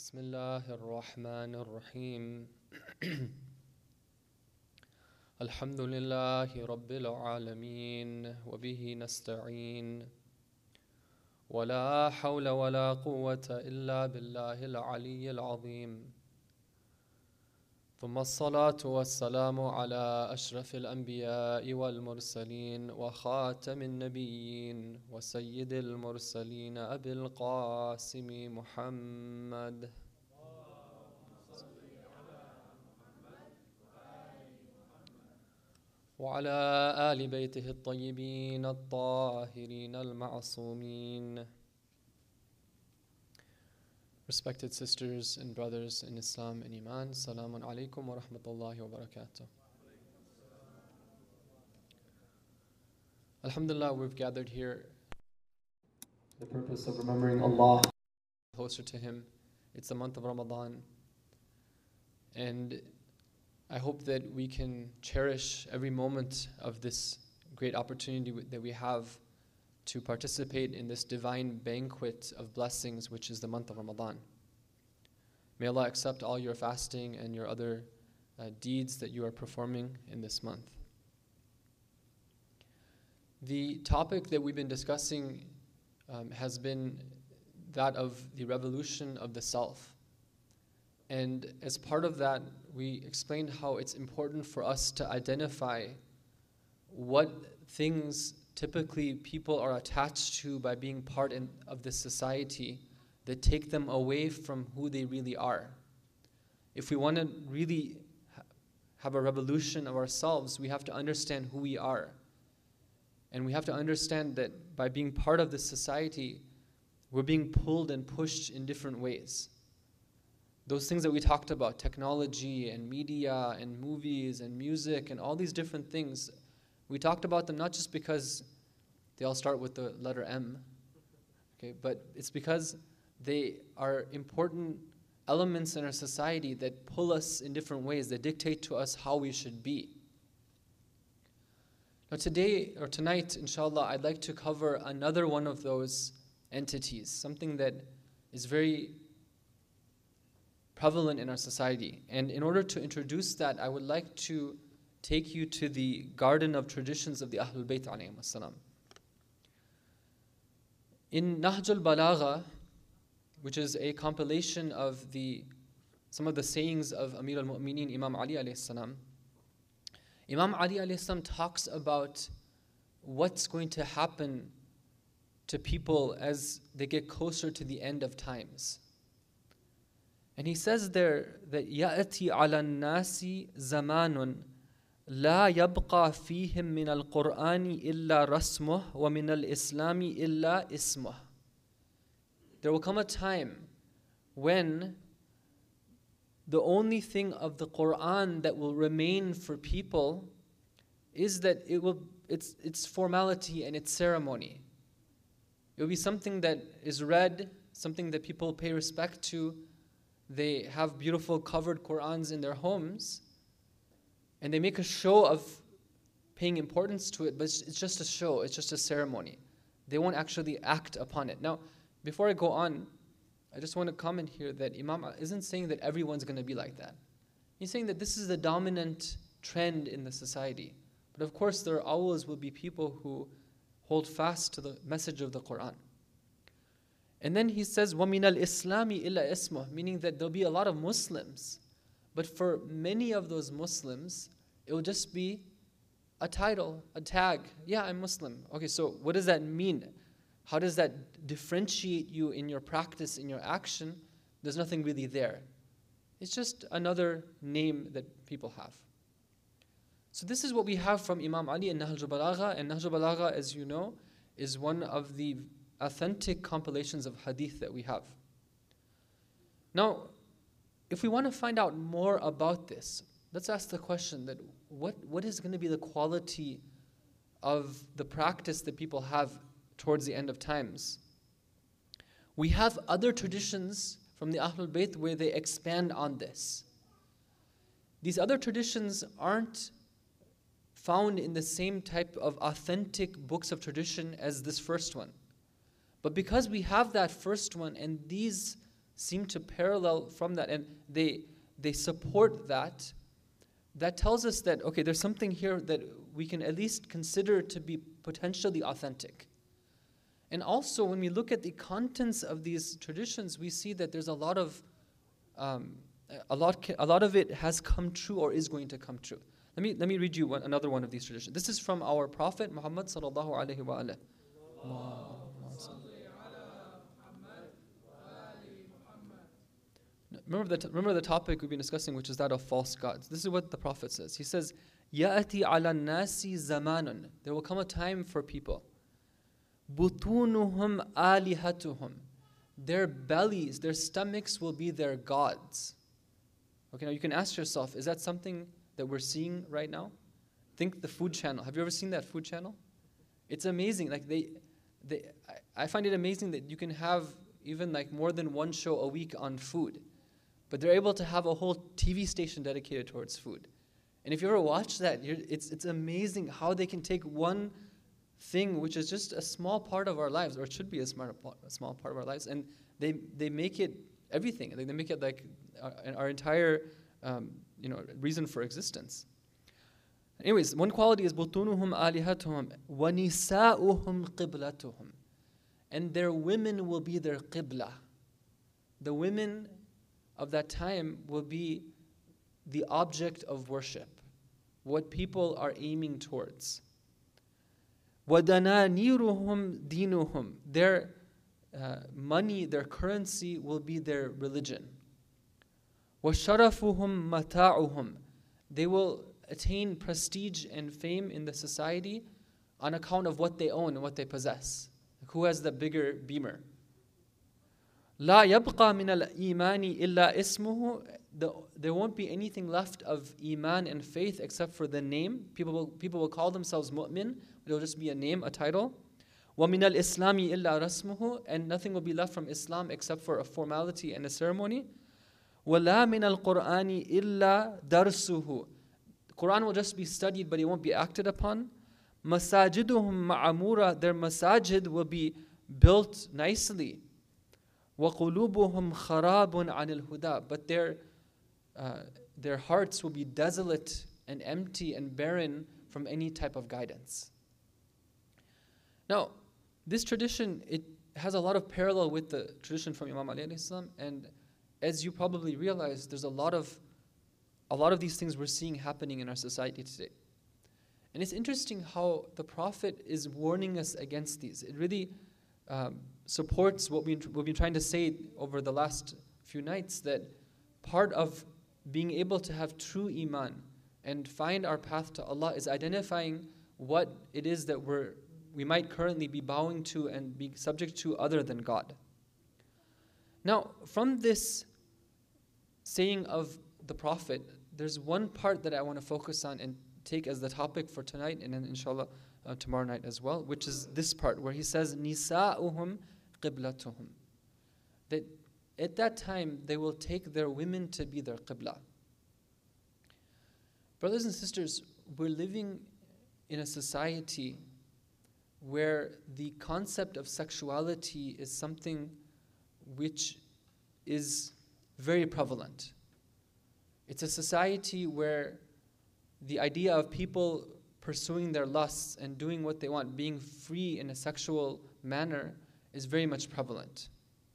بسم الله الرحمن الرحيم الحمد لله رب العالمين وبه نستعين ولا حول ولا قوة إلا بالله العلي العظيم ثم الصلاة والسلام على أشرف الأنبياء والمرسلين وخاتم النبيين وسيد المرسلين أبي القاسم محمد وعلى آل بيته الطيبين الطاهرين المعصومين. Respected sisters and brothers in Islam and Iman, Salamun alaikum wa rahmatullahi wa barakatuh. Alhamdulillah, we've gathered here for the purpose of remembering Allah, closer to Him. It's the month of Ramadan, and I hope that we can cherish every moment of this great opportunity that we have to participate in this divine banquet of blessings, which is the month of Ramadan. May Allah accept all your fasting and your other deeds that you are performing in this month. The topic that we've been discussing has been that of the revolution of the self. And as part of that, we explained how it's important for us to identify what things typically people are attached to by being part of this society that take them away from who they really are. If we want to really have a revolution of ourselves, we have to understand who we are. And we have to understand that by being part of this society, we're being pulled and pushed in different ways. Those things that we talked about, technology and media and movies and music and all these different things, we talked about them not just because they all start with the letter M, okay, but it's because they are important elements in our society that pull us in different ways, that dictate to us how we should be. Now today, or tonight, inshallah, I'd like to cover another one of those entities, something that is very prevalent in our society. And in order to introduce that, I would like to take you to the garden of traditions of the Ahlul Bayt alayhim as-salam. In Nahj al-Balagha, which is a compilation of some of the sayings of Amir al-Mu'mineen, Imam Ali alayhi salam, Imam Ali alayhi salam talks about what's going to happen to people as they get closer to the end of times. And he says there that يَأْتِي عَلَى النَّاسِ زَمَانٌ لَا يَبْقَى فِيهِمْ مِنَ الْقُرْآنِ إِلَّا رَسْمُهُ وَمِنَ الْإِسْلَامِ إِلَّا إِسْمُهُ. There will come a time when the only thing of the Qur'an that will remain for people is that it's formality and it's ceremony. It will be something that is read, something that people pay respect to. They have beautiful covered Qur'ans in their homes, and they make a show of paying importance to it, but it's just a show, it's just a ceremony. They won't actually act upon it. Now, before I go on, I just want to comment here that Imam isn't saying that everyone's going to be like that. He's saying that this is the dominant trend in the society. But of course, there always will be people who hold fast to the message of the Qur'an. And then he says, وَمِنَ الْإِسْلَامِ إِلَّا إِسْمُهُ, meaning that there'll be a lot of Muslims. But for many of those Muslims, it will just be a title, a tag. Yeah, I'm Muslim. Okay, so what does that mean? How does that differentiate you in your practice, in your action? There's nothing really there. It's just another name that people have. So this is what we have from Imam Ali in Nahj al-Balagha. And Nahj al-Balagha, as you know, is one of the authentic compilations of hadith that we have. Now, if we want to find out more about this, let's ask the question that what is going to be the quality of the practice that people have towards the end of times? We have other traditions from the Ahlul Bayt where they expand on this. These other traditions aren't found in the same type of authentic books of tradition as this first one. But because we have that first one and these seem to parallel from that, and they support that. That tells us that, okay, there's something here that we can at least consider to be potentially authentic. And also, when we look at the contents of these traditions, we see that there's a lot of it has come true or is going to come true. Let me read you another one of these traditions. This is from our Prophet Muhammad sallallahu alaihi wasallam. Remember the topic we've been discussing, which is that of false gods. This is what the Prophet says. He says, "Ya'ati ala nasi zamanun." There will come a time for people. Butunuhum alihatuhum. Their bellies, their stomachs will be their gods. Okay, now you can ask yourself, is that something that we're seeing right now? Think the Food Channel. Have you ever seen that Food Channel? It's amazing. Like I find it amazing that you can have even like more than one show a week on food. But they're able to have a whole TV station dedicated towards food. And if you ever watch that, it's amazing how they can take one thing which is just a small part of our lives, or it should be a small part of our lives, and they make it everything. They make it like our entire reason for existence. Anyways, one quality is butunuhum alihatuhum wa nisa'uhum qiblatuhum. And their women will be their qibla. The women of that time will be the object of worship, what people are aiming towards. وَدَنَانِيرُهُمْ دِينُهُمْ. Their money, their currency will be their religion. وَشَرَفُهُمْ مَتَاعُهُمْ. They will attain prestige and fame in the society on account of what they own and what they possess. Who has the bigger beamer? لا يبقى من الإيمان إلا اسمه. There won't be anything left of iman and faith except for the name. People will call themselves mu'min, but it will just be a name, a title. وَمِنَ الْإِسْلَامِ إِلَّا رَسْمُهُ. And nothing will be left from Islam except for a formality and a ceremony. وَلَا مِنَ الْقُرْآنِ إِلَّا دَرْسُهُ. The Quran will just be studied, but it won't be acted upon. مَسَاجِدُهُمْ مَعَمُورًا. Their masajid will be built nicely. وَقُلُوبُهُمْ خَرَابٌ عَنِ الْهُدَى. But their hearts will be desolate and empty and barren from any type of guidance. Now, this tradition, it has a lot of parallel with the tradition from Imam Ali alayhi salam, and as you probably realize, there's a lot of these things we're seeing happening in our society today. And it's interesting how the Prophet is warning us against these. It really supports what we've been trying to say over the last few nights, that part of being able to have true iman and find our path to Allah is identifying what it is that we might currently be bowing to and be subject to other than God. Now, from this saying of the Prophet, there's one part that I want to focus on and take as the topic for tonight, and then inshallah tomorrow night as well, which is this part where he says, Nisa'uhum qiblatuhum. That at that time they will take their women to be their qibla. Brothers and sisters, we're living in a society where the concept of sexuality is something which is very prevalent. It's a society where the idea of people pursuing their lusts and doing what they want, being free in a sexual manner, is very much prevalent.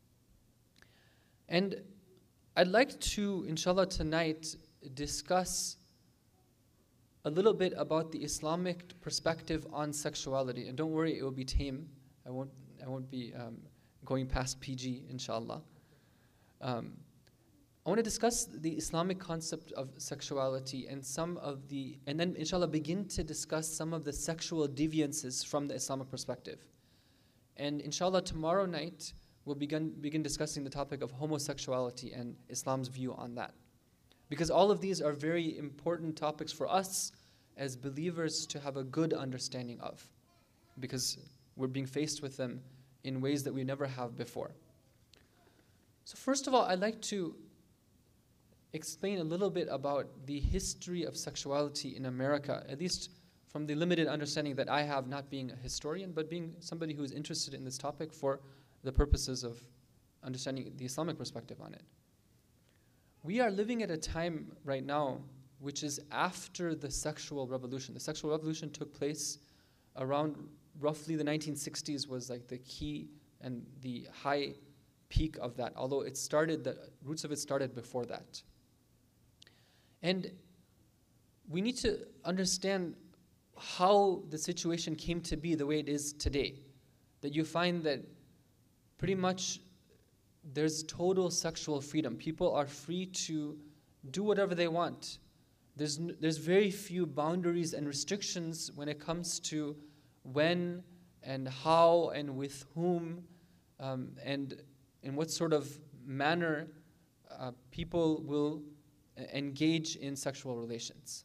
And I'd like to, inshallah, tonight discuss a little bit about the Islamic perspective on sexuality. And don't worry, it will be tame. I won't be going past PG, inshallah. I want to discuss the Islamic concept of sexuality and and then inshallah begin to discuss some of the sexual deviances from the Islamic perspective. And inshallah tomorrow night we'll begin discussing the topic of homosexuality and Islam's view on that. Because all of these are very important topics for us as believers to have a good understanding of, because we're being faced with them in ways that we never have before. So first of all, I'd like to explain a little bit about the history of sexuality in America, at least from the limited understanding that I have, not being a historian, but being somebody who is interested in this topic for the purposes of understanding the Islamic perspective on it. We are living at a time right now which is after the sexual revolution. The sexual revolution took place around roughly the 1960s was like the key and the high peak of that, although the roots of it started before that. And we need to understand how the situation came to be the way it is today. That you find that pretty much there's total sexual freedom. People are free to do whatever they want. There's very few boundaries and restrictions when it comes to when and how and with whom and in what sort of manner people will engage in sexual relations.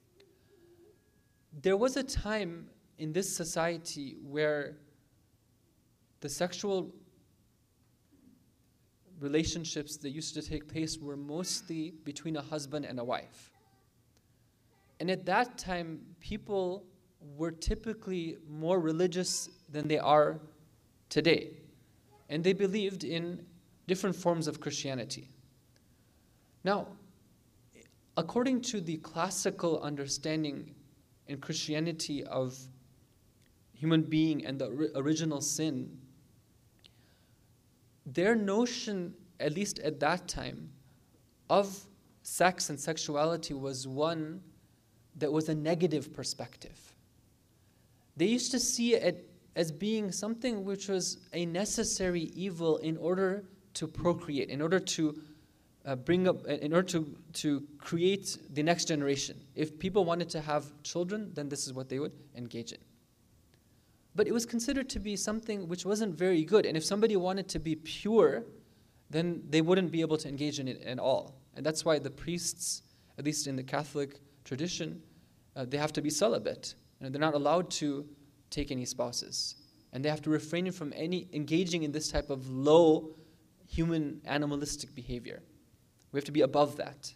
There was a time in this society where the sexual relationships that used to take place were mostly between a husband and a wife. And at that time, people were typically more religious than they are today. And they believed in different forms of Christianity. Now, according to the classical understanding in Christianity of human being and the original sin, their notion, at least at that time, of sex and sexuality was one that was a negative perspective. They used to see it as being something which was a necessary evil in order to procreate, in order to to create the next generation. If people wanted to have children, then this is what they would engage in. But it was considered to be something which wasn't very good. And if somebody wanted to be pure, then they wouldn't be able to engage in it at all. And that's why the priests, at least in the Catholic tradition, they have to be celibate. And they're not allowed to take any spouses. And they have to refrain from any engaging in this type of low human animalistic behavior. We have to be above that.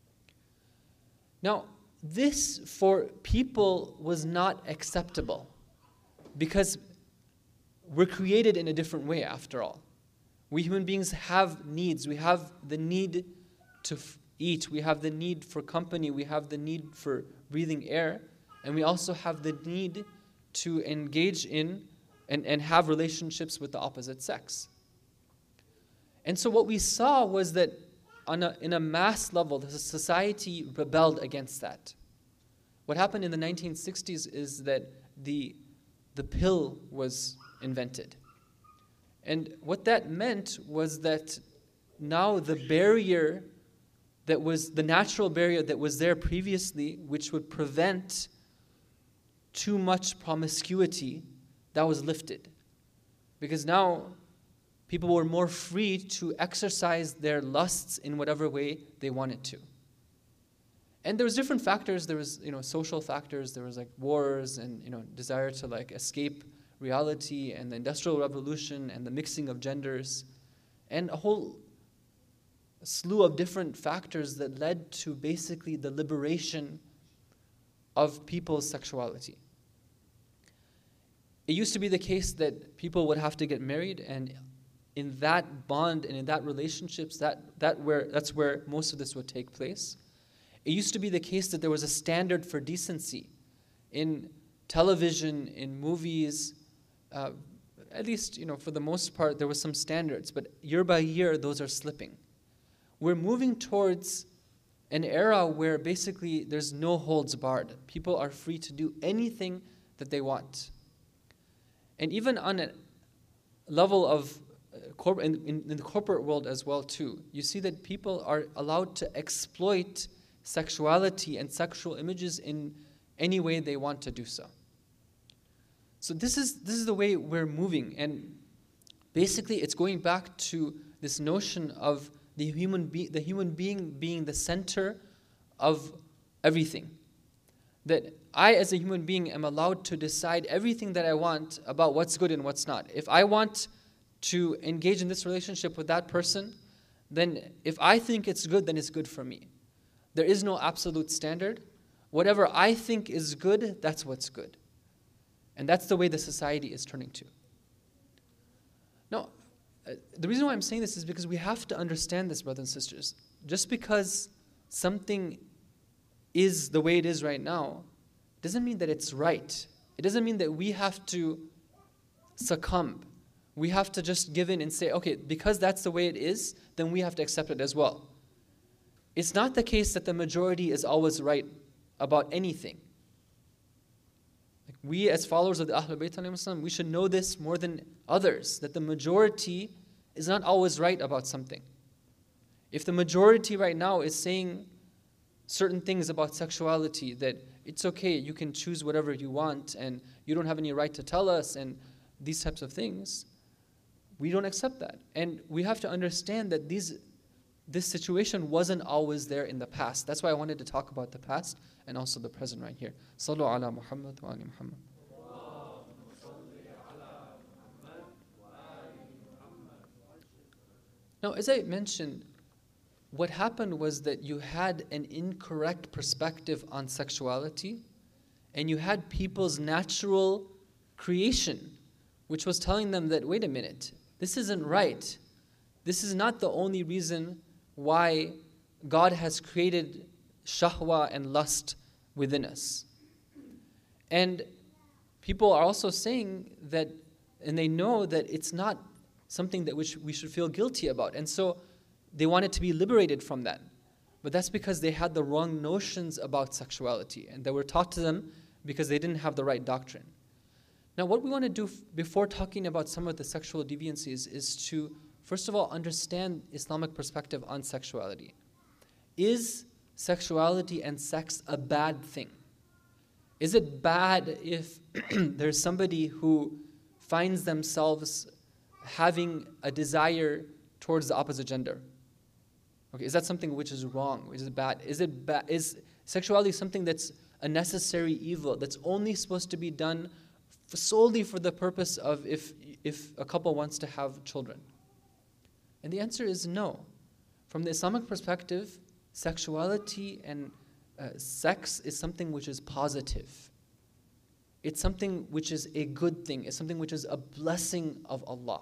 Now, this for people was not acceptable because we're created in a different way after all. We human beings have needs. We have the need to eat. We have the need for company. We have the need for breathing air. And we also have the need to engage in and have relationships with the opposite sex. And so what we saw was that in a mass level, the society rebelled against that. What happened in the 1960s is that the pill was invented. And what that meant was that now the barrier that was the natural barrier that was there previously, which would prevent too much promiscuity, that was lifted. Because now people were more free to exercise their lusts in whatever way they wanted to. And there was different factors. There was, social factors. There was like wars and, desire to like escape reality and the Industrial Revolution and the mixing of genders and a whole slew of different factors that led to basically the liberation of people's sexuality. It used to be the case that people would have to get married, and in that bond and in that relationships, that's where most of this would take place. It used to be the case that there was a standard for decency in television, in movies. At least, for the most part, there was some standards, but year by year, those are slipping. We're moving towards an era where basically there's no holds barred. People are free to do anything that they want. And even on a level of in the corporate world as well too, you see that people are allowed to exploit sexuality and sexual images in any way they want to do so. So this is the way we're moving, and basically it's going back to this notion of the human being being the center of everything. That I, as a human being, am allowed to decide everything that I want about what's good and what's not. If I want to engage in this relationship with that person, then if I think it's good, then it's good for me. There is no absolute standard. Whatever I think is good, that's what's good. And that's the way the society is turning to. Now, The reason why I'm saying this is because we have to understand this, brothers and sisters. Just because something is the way it is right now doesn't mean that it's right. It doesn't mean that we have to succumb. We have to just give in and say, okay, because that's the way it is, then we have to accept it as well. It's not the case that the majority is always right about anything. Like we as followers of the Ahlul Bayt, we should know this more than others, that the majority is not always right about something. If the majority right now is saying certain things about sexuality, that it's okay, you can choose whatever you want, and you don't have any right to tell us, and these types of things, we don't accept that. And we have to understand that this situation wasn't always there in the past. That's why I wanted to talk about the past and also the present right here. Sallu ala Muhammad wa ali Muhammad. Now, as I mentioned, what happened was that you had an incorrect perspective on sexuality, and you had people's natural creation, which was telling them that, wait a minute, this isn't right. This is not the only reason why God has created shahwa and lust within us. And people are also saying that, and they know that it's not something that which we should feel guilty about. And so they wanted to be liberated from that. But that's because they had the wrong notions about sexuality, and they were taught to them because they didn't have the right doctrine. Now, what we want to do before talking about some of the sexual deviancies is to, first of all, understand Islamic perspective on sexuality. Is sexuality and sex a bad thing? Is it bad if there's somebody who finds themselves having a desire towards the opposite gender? Okay, is that something which is wrong? Is it bad? Is sexuality something that's a necessary evil that's only supposed to be done solely for the purpose of if a couple wants to have children? And the answer is no. From the Islamic perspective, sexuality and sex is something which is positive. It's something which is a good thing. It's something which is a blessing of Allah.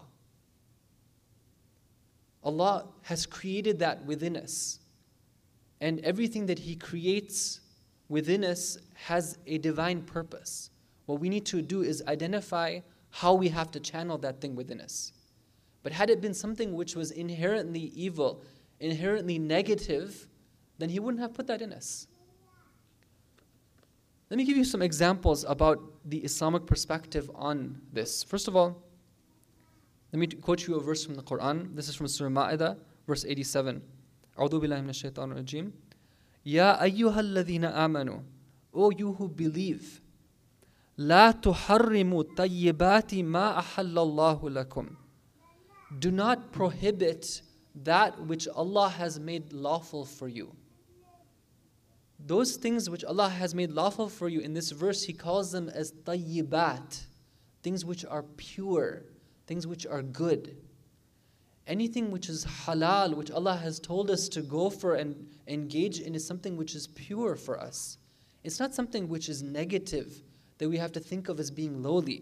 Allah has created that within us. And everything that He creates within us has a divine purpose. What we need to do is identify how we have to channel that thing within us. But had it been something which was inherently evil, inherently negative, then He wouldn't have put that in us. Let me give you some examples about the Islamic perspective on this. First of all, let me quote you a verse from the Quran. This is from Surah Ma'idah, verse 87. أعوذ بالله من الشيطان الرجيم. يا أيها الذين آمنوا, O you who believe, لا تحرموا طيبات ما أحل الله لكم. Do not prohibit that which Allah has made lawful for you. Those things which Allah has made lawful for you, in this verse He calls them as tayyibat, things which are pure, things which are good. Anything which is halal, which Allah has told us to go for and engage in, is something which is pure for us. It's not something which is negative that we have to think of as being lowly.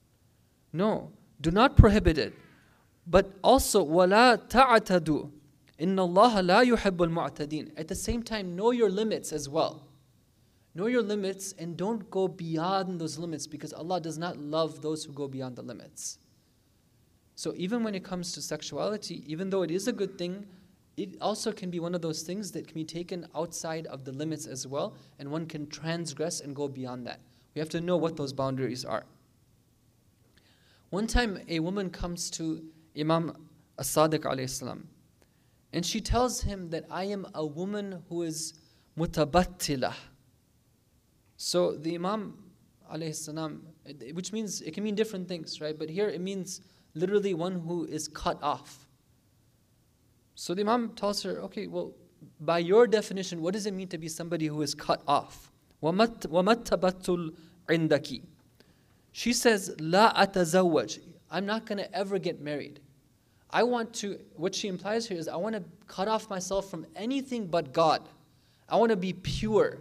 No, do not prohibit it. But also, وَلَا تَعْتَدُوا إِنَّ اللَّهَ لَا يُحِبُّ الْمُعْتَدِينَ. At the same time, know your limits as well. Know your limits and don't go beyond those limits, because Allah does not love those who go beyond the limits. So even when it comes to sexuality, even though it is a good thing, it also can be one of those things that can be taken outside of the limits as well, and one can transgress and go beyond that. We have to know what those boundaries are. One time a woman comes to Imam As-Sadiq alayhi salam, and she tells him that I am a woman who is mutabattilah. So the Imam alayhi salam, which means, it can mean different things, right? But here it means literally one who is cut off. So the Imam tells her, okay, well, by your definition, what does it mean to be somebody who is cut off? وَمَا التَّبَتُّلْ عِنْدَكِ. She says, لَا أَتَزَوَّجْ. I'm not going to ever get married. I want to, what she implies here is, I want to cut off myself from anything but God. I want to be pure.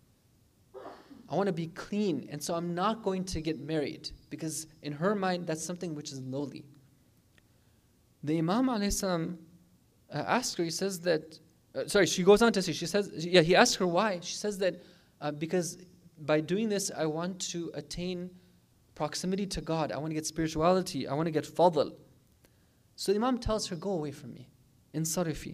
I want to be clean. And so I'm not going to get married, because in her mind, that's something which is lowly. the Imam alayhi salam asked her, he says that, she goes on to say, she says, he asked her why. She says that because by doing this, I want to attain proximity to God. I want to get spirituality. I want to get fadl. So the Imam tells her, go away from me. Insarifi.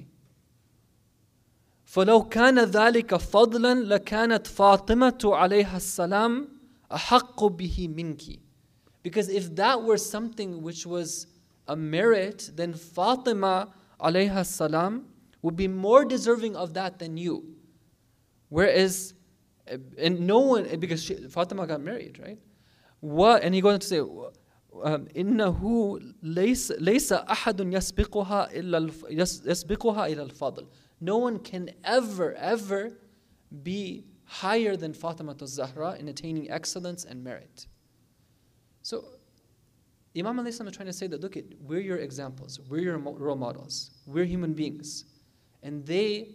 فَلَوْ كَانَ ذَلِكَ فَضْلًا لَكَانَتْ فَاطِمَةُ عَلَيْهَا السَّلَامُ أَحَقُّ بِهِ مِنْكِ. Because if that were something which was a merit, then Fatima alayha salam would be more deserving of that than you. Whereas, and no one, because Fatima got married, right? What? And he goes on to say, إِنَّهُ لَيْسَ أَحَدٌ يَسْبِقُهَا إِلَى الْفَضْلِ. No one can ever be higher than Fatima al-Zahra in attaining excellence and merit. So, Imam alayhi salam is trying to say that, look, we're your examples, we're your role models, we're human beings. And they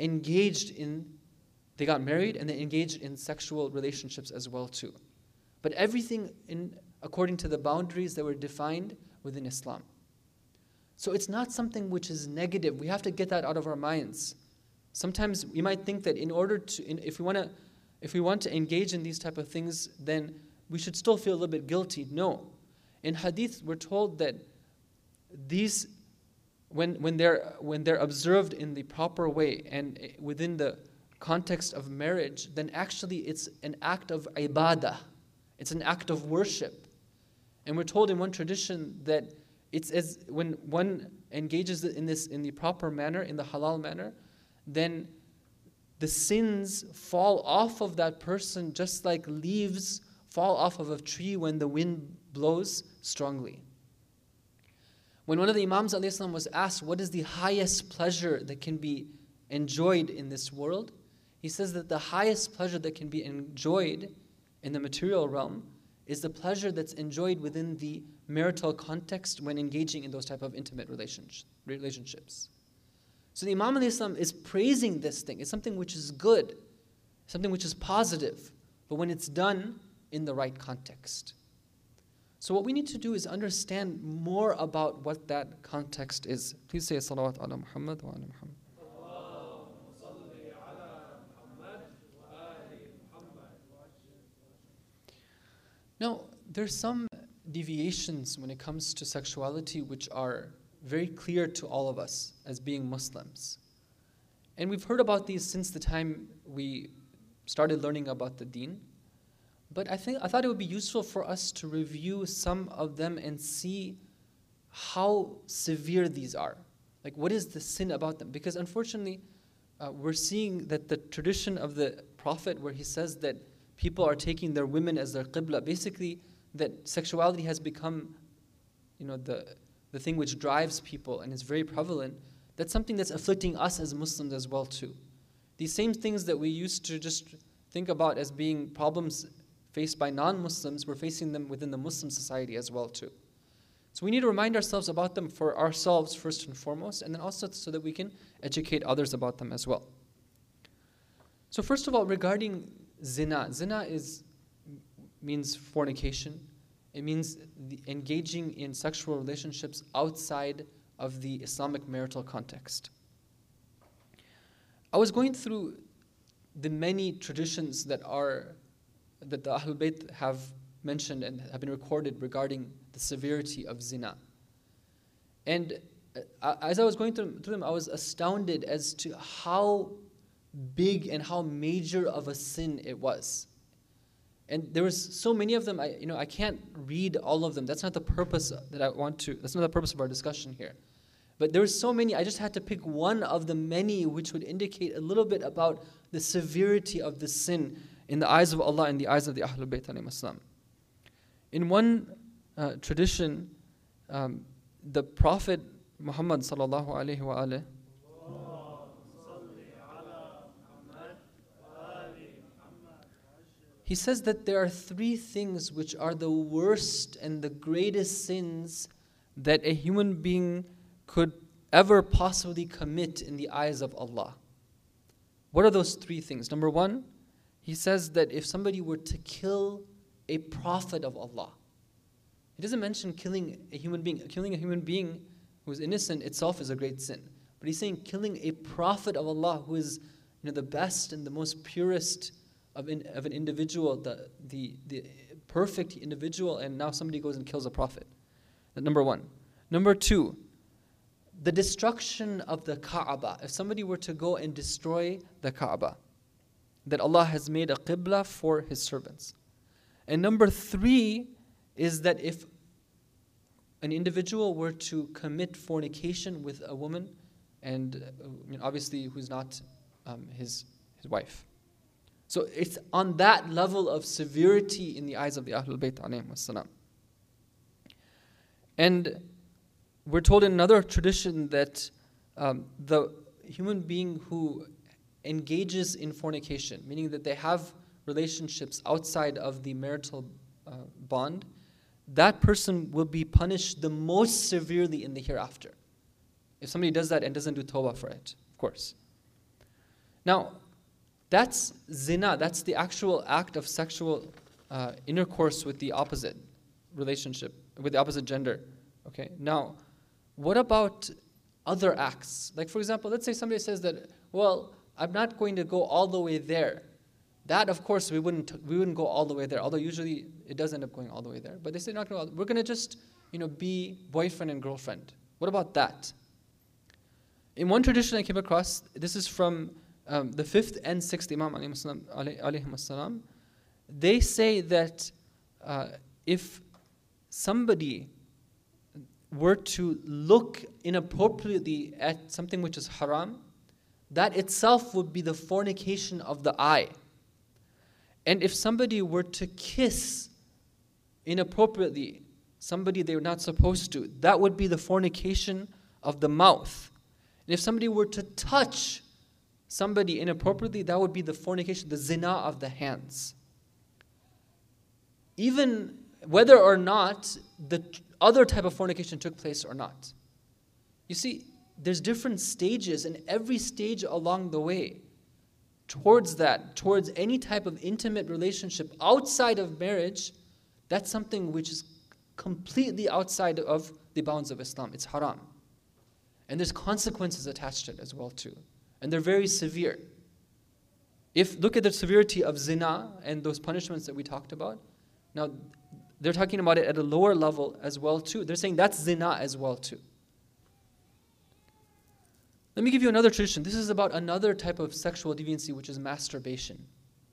got married and they engaged in sexual relationships as well too. But everything according to the boundaries that were defined within Islam. So it's not something which is negative. We have to get that out of our minds. Sometimes we might think that if we want to engage in these type of things, then we should still feel a little bit guilty. No. In hadith, we're told that these, when they're observed in the proper way and within the context of marriage, then actually it's an act of ibadah. It's an act of worship. And we're told in one tradition that it's as when one engages in the proper manner, in the halal manner, then the sins fall off of that person just like leaves fall off of a tree when the wind blows strongly. When one of the Imams ﷺ was asked, what is the highest pleasure that can be enjoyed in this world? He says that the highest pleasure that can be enjoyed in the material realm is the pleasure that's enjoyed within the marital context when engaging in those type of intimate relationships. So the Imam ﷺ is praising this thing. It's something which is good, something which is positive, but when it's done in the right context. So what we need to do is understand more about what that context is. Please say salawat ala Muhammad wa ala Muhammad. Now, there's some deviations when it comes to sexuality which are very clear to all of us as being Muslims. And we've heard about these since the time we started learning about the deen. But I thought it would be useful for us to review some of them and see how severe these are. Like, what is the sin about them? Because unfortunately, we're seeing that the tradition of the Prophet, where he says that people are taking their women as their qibla, basically that sexuality has become, the thing which drives people and is very prevalent. That's something that's afflicting us as Muslims as well too. These same things that we used to just think about as being problems faced by non-Muslims, we're facing them within the Muslim society as well too. So we need to remind ourselves about them for ourselves first and foremost, and then also so that we can educate others about them as well. So first of all, regarding zina. Zina means fornication. It means engaging in sexual relationships outside of the Islamic marital context. I was going through the many traditions that the Ahlul Bayt have mentioned and have been recorded regarding the severity of zina. And as I was going through them, I was astounded as to how big and how major of a sin it was. And there was so many of them, I can't read all of them. That's not the purpose that's not the purpose of our discussion here. But there were so many, I just had to pick one of the many which would indicate a little bit about the severity of the sin in the eyes of Allah and the eyes of the Ahlul Bayt alayhim salam. In one tradition, the Prophet Muhammad sallallahu alayhi wa alayhi, he says that there are three things which are the worst and the greatest sins that a human being could ever possibly commit in the eyes of Allah. What are those three things? Number one, he says that if somebody were to kill a prophet of Allah, he doesn't mention killing a human being. Killing a human being who is innocent itself is a great sin. But he's saying killing a prophet of Allah who is the best and the most purest of an individual, the perfect individual, and now somebody goes and kills a prophet. That's number one. Number two, the destruction of the Kaaba. If somebody were to go and destroy the Kaaba, that Allah has made a qibla for His servants. And number three is that if an individual were to commit fornication with a woman, and obviously who's not his wife. So it's on that level of severity in the eyes of the Ahlul Bayt alayhim wassalam. And we're told in another tradition that the human being who engages in fornication, meaning that they have relationships outside of the marital bond, that person will be punished the most severely in the hereafter. If somebody does that and doesn't do tawbah for it, of course. Now, that's zina, that's the actual act of sexual intercourse with the opposite relationship, with the opposite gender. Okay. Now, what about other acts? Like, for example, let's say somebody says that, well, I'm not going to go all the way there. That, of course, we wouldn't go all the way there, although usually it does end up going all the way there. But they say we're going to just, be boyfriend and girlfriend. What about that? In one tradition I came across, this is from the 5th and 6th Imam alayhim assalam, they say that if somebody were to look inappropriately at something which is haram, that itself would be the fornication of the eye. And if somebody were to kiss inappropriately somebody they were not supposed to, that would be the fornication of the mouth. And if somebody were to touch somebody inappropriately, that would be the fornication, the zina of the hands. Even whether or not the other type of fornication took place or not. You see, there's different stages, and every stage along the way towards any type of intimate relationship outside of marriage, that's something which is completely outside of the bounds of Islam. It's haram. And there's consequences attached to it as well too. And they're very severe. Look at the severity of zina and those punishments that we talked about. Now, they're talking about it at a lower level as well too. They're saying that's zina as well too. Let me give you another tradition. This is about another type of sexual deviancy, which is masturbation.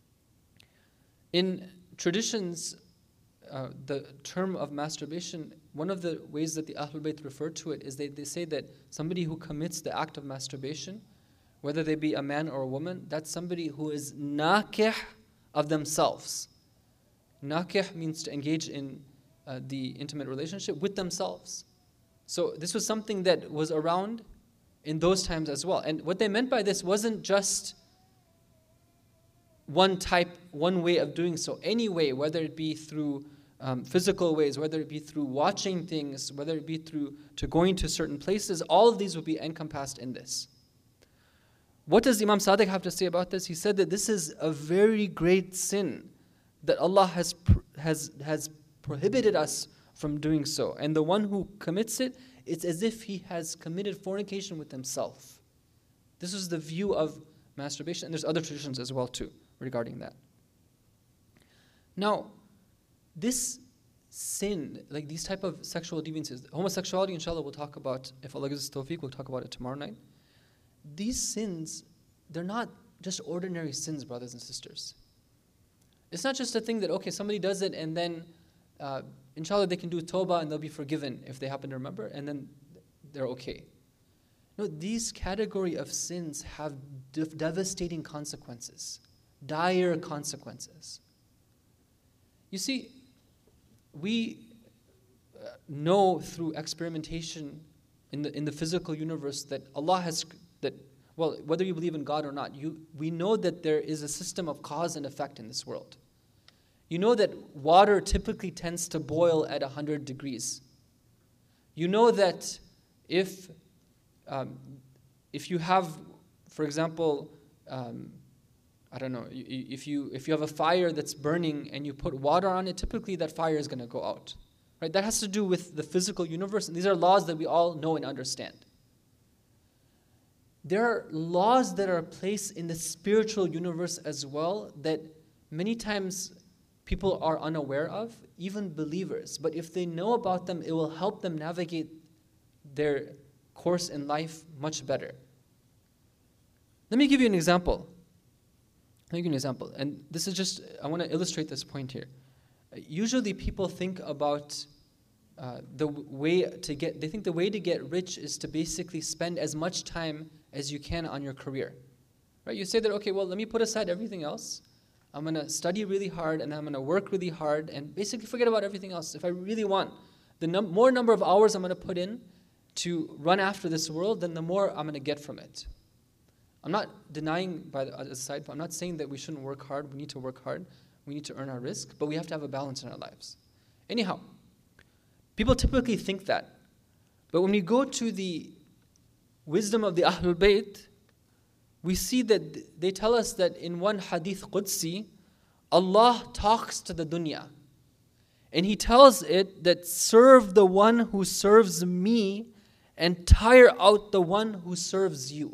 In traditions, the term of masturbation, one of the ways that the Ahlul Bayt refer to it is they say that somebody who commits the act of masturbation, whether they be a man or a woman, that's somebody who is nakih of themselves. Nakih means to engage in the intimate relationship with themselves. So this was something that was around in those times as well. And what they meant by this wasn't just one way of doing so. Any way, whether it be through physical ways, whether it be through watching things, whether it be through to going to certain places, all of these will be encompassed in this. What does Imam Sadiq have to say about this? He said that this is a very great sin that Allah has prohibited us from doing so. And the one who commits it, it's as if he has committed fornication with himself. This is the view of masturbation, and there's other traditions as well too regarding that. Now, this sin, like these type of sexual deviances, homosexuality, inshallah, we'll talk about, if Allah gives us tawfiq, we'll talk about it tomorrow night. These sins, they're not just ordinary sins, brothers and sisters. It's not just a thing that, okay, somebody does it and then inshallah they can do tawbah and they'll be forgiven if they happen to remember, and then they're okay. No, these category of sins have devastating consequences, dire consequences. You see, we know through experimentation in the physical universe that Allah has, well, whether you believe in God or not, we know that there is a system of cause and effect in this world. You know that water typically tends to boil at 100 degrees. You know that if you have, for example, I don't know, if you have a fire that's burning and you put water on it, typically that fire is going to go out. Right? That has to do with the physical universe, and these are laws that we all know and understand. There are laws that are placed in the spiritual universe as well that many times people are unaware of, even believers. But if they know about them, it will help them navigate their course in life much better. Let me give you an example. And this is just, I want to illustrate this point here. Usually people think about the way to get rich is to basically spend as much time as you can on your career. Right? You say that, okay, well, let me put aside everything else. I'm going to study really hard, and I'm going to work really hard, and basically forget about everything else. If I really want, the more number of hours I'm going to put in to run after this world, then the more I'm going to get from it. I'm not denying by the other side, but I'm not saying that we shouldn't work hard. We need to work hard. We need to earn our risk, but we have to have a balance in our lives. Anyhow, people typically think that. But when we go to the wisdom of the Ahlul Bayt, we see that they tell us that in one hadith Qudsi, Allah talks to the dunya. And He tells it that serve the one who serves me and tire out the one who serves you.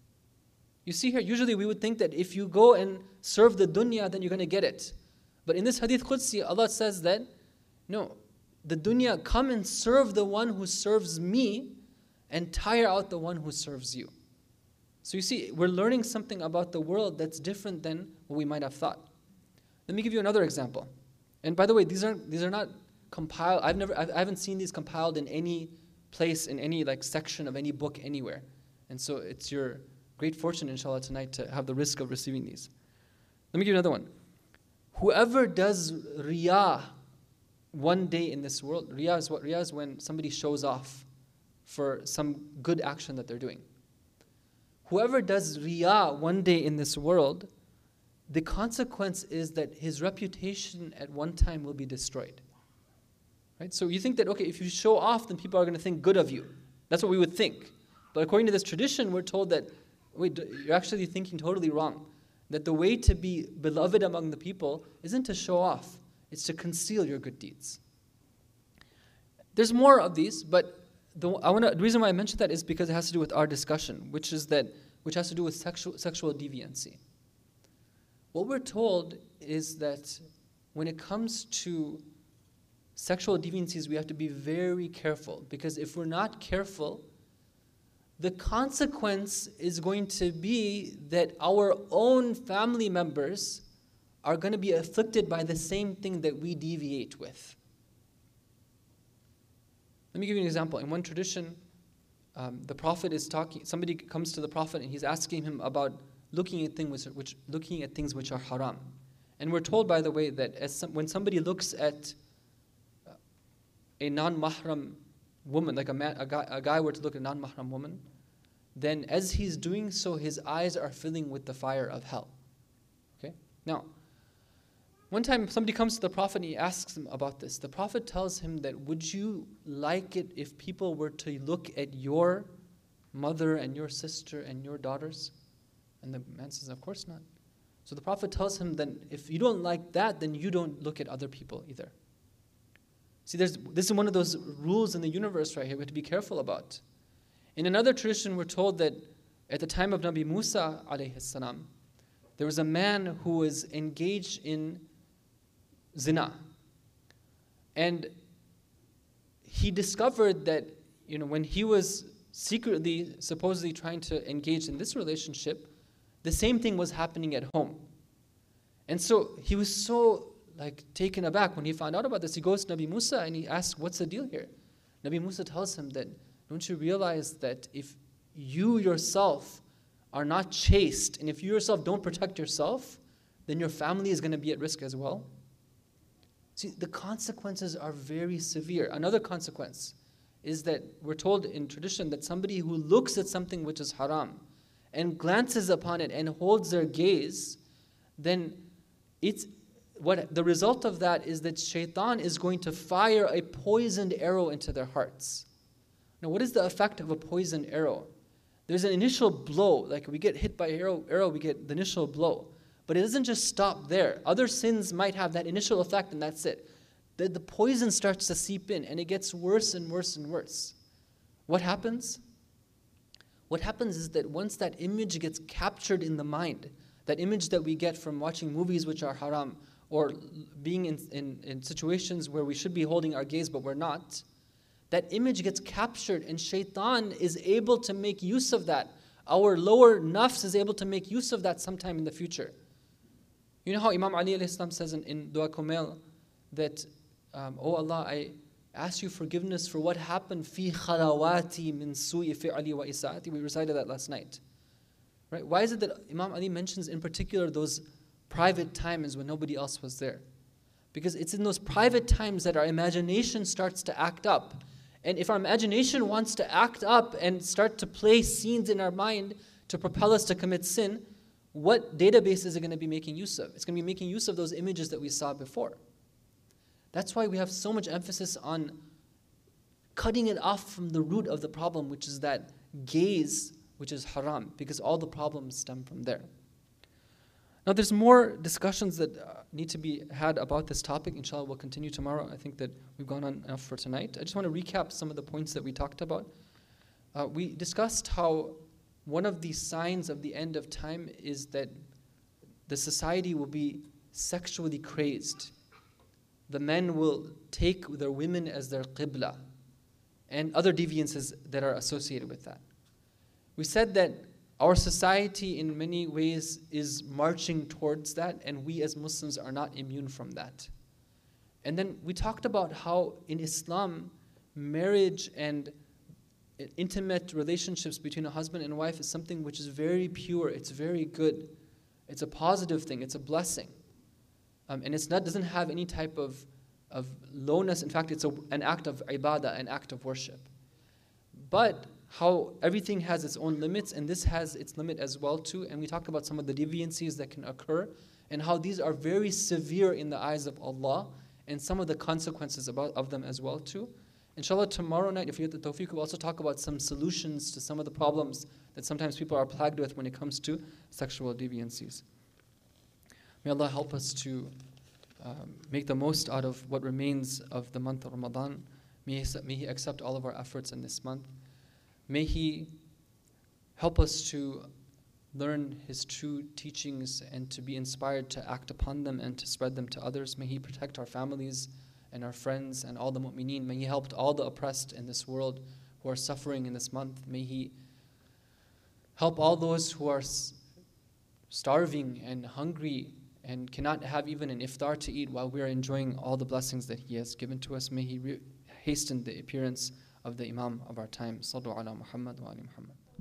You see here, usually we would think that if you go and serve the dunya, then you're going to get it. But in this hadith Qudsi, Allah says that, no, the dunya, come and serve the one who serves me and tire out the one who serves you. So you see, we're learning something about the world that's different than what we might have thought. Let me give you another example. And by the way, these are not compiled. I haven't seen these compiled in any place, in any section of any book anywhere. And so it's your great fortune, inshallah, tonight to have the risk of receiving these. Let me give you another one. Whoever does riyah one day in this world, riyah is what? Riyah is when somebody shows off for some good action that they're doing. Whoever does riyah one day in this world, the consequence is that his reputation at one time will be destroyed. Right? So you think that, okay, if you show off, then people are going to think good of you. That's what we would think. But according to this tradition, we're told that, wait, you're actually thinking totally wrong. That the way to be beloved among the people isn't to show off. It's to conceal your good deeds. There's more of these, but the reason why I mentioned that is because it has to do with our discussion, which has to do with sexual deviancy. What we're told is that when it comes to sexual deviancies, we have to be very careful, because if we're not careful, the consequence is going to be that our own family members are going to be afflicted by the same thing that we deviate with. Let me give you an example. In one tradition, the Prophet is talking. Somebody comes to the Prophet and he's asking him about looking at things which are haram. And we're told, by the way, that when somebody looks at a non-mahram woman, like a guy were to look at a non-mahram woman, then as he's doing so, his eyes are filling with the fire of hell. Okay? Now, one time somebody comes to the Prophet and he asks him about this. The Prophet tells him that, would you like it if people were to look at your mother and your sister and your daughters? And the man says, of course not. So the Prophet tells him, then if you don't like that, then you don't look at other people either. See, this is one of those rules in the universe right here we have to be careful about. In another tradition, we're told that at the time of Nabi Musa alayhi salam, there was a man who was engaged in zina. And he discovered that, when he was secretly, supposedly trying to engage in this relationship, the same thing was happening at home. And so he was so taken aback when he found out about this. He goes to Nabi Musa and he asks, what's the deal here? Nabi Musa tells him that, don't you realize that if you yourself are not chaste, and if you yourself don't protect yourself, then your family is going to be at risk as well? See, the consequences are very severe. Another consequence is that we're told in tradition that somebody who looks at something which is haram and glances upon it and holds their gaze, then the result of that is that shaitan is going to fire a poisoned arrow into their hearts. Now, what is the effect of a poisoned arrow? There's an initial blow. Like we get hit by arrow, we get the initial blow. But it doesn't just stop there. Other sins might have that initial effect and that's it. the poison starts to seep in and it gets worse and worse and worse. What happens? What happens is that once that image gets captured in the mind, that image that we get from watching movies which are haram, or being in situations where we should be holding our gaze but we're not, that image gets captured and shaitan is able to make use of that. Our lower nafs is able to make use of that sometime in the future. You know how Imam Ali alayhi salam says in Dua Kumail that, oh Allah, I ask you forgiveness for what happened fi khalawati min su'i fi'ali wa isaati. We recited that last night. Right? Why is it that Imam Ali mentions in particular those private times when nobody else was there? Because it's in those private times that our imagination starts to act up. And if our imagination wants to act up and start to play scenes in our mind to propel us to commit sin, what database is it going to be making use of? It's going to be making use of those images that we saw before. That's why we have so much emphasis on cutting it off from the root of the problem, which is that gaze, which is haram, because all the problems stem from there. Now there's more discussions that need to be had about this topic. Inshallah, we'll continue tomorrow. I think that we've gone on enough for tonight. I just want to recap some of the points that we talked about. We discussed how one of the signs of the end of time is that the society will be sexually crazed. The men will take their women as their qibla, and other deviances that are associated with that. We said that our society in many ways is marching towards that, and we as Muslims are not immune from that. And then we talked about how in Islam, marriage and intimate relationships between a husband and wife is something which is very pure, it's very good, it's a positive thing, it's a blessing. And it's not, doesn't have any type of lowness. In fact, it's an act of ibadah, an act of worship. But how everything has its own limits, and this has its limit as well too. And we talked about some of the deviancies that can occur, and how these are very severe in the eyes of Allah, and some of the consequences of them as well too. Inshallah, tomorrow night, if you get the tawfiq, we'll also talk about some solutions to some of the problems that sometimes people are plagued with when it comes to sexual deviancies. May Allah help us to make the most out of what remains of the month of Ramadan. May He accept all of our efforts in this month. May He help us to learn His true teachings and to be inspired to act upon them and to spread them to others. May He protect our families and our friends and all the mu'mineen. May He help all the oppressed in this world who are suffering in this month. May He help all those who are starving and hungry and cannot have even an iftar to eat while we are enjoying all the blessings that He has given to us. May He hasten the appearance of the Imam of our time. Sallu ala Muhammad wa ali Muhammad.